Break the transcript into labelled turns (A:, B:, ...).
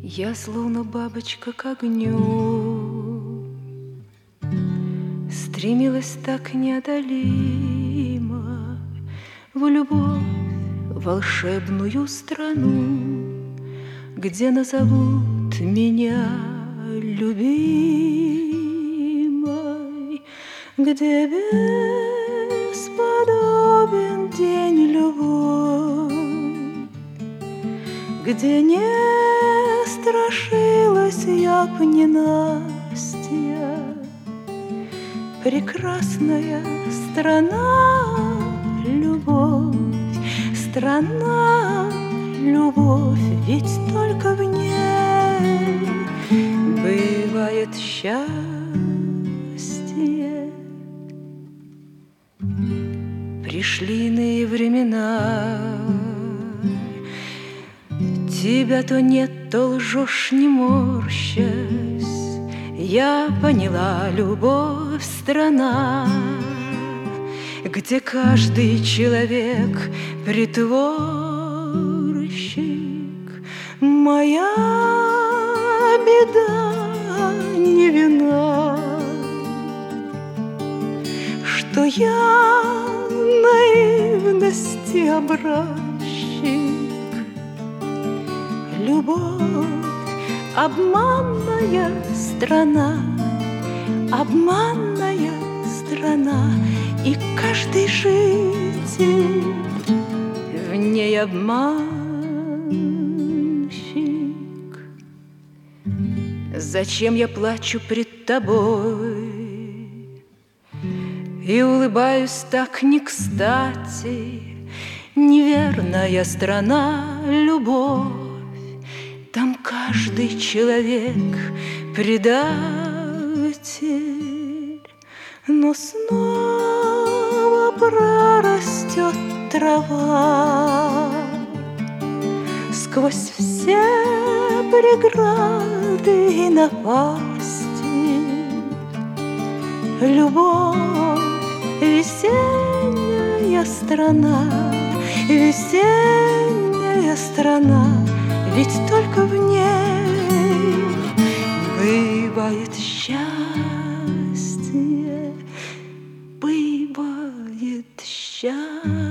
A: Я словно бабочка к огню, стремилась так неодолимо в любовь, волшебную страну, где назовут меня любимой, где бесподобен день любовь, где не страшилась я б ненастья. Прекрасная страна, любовь, страна, любовь, ведь только в ней бывает счастье. Пришли иные времена, тебя то нет, то лжешь, не морщась. Я поняла, любовь — страна, где каждый человек притворщик. Моя беда не вина, что я наивности образчик. Любовь — обманная страна, обманная страна, и каждый житель в ней обманщик. Зачем я плачу пред тобой и улыбаюсь так не кстати? Неверная страна, любовь, там каждый человек предатель, но снова прорастет трава сквозь все преграды и напасти. Любовь — весенняя страна, весенняя страна, ведь только в ней бывает счастье, бывает счастье.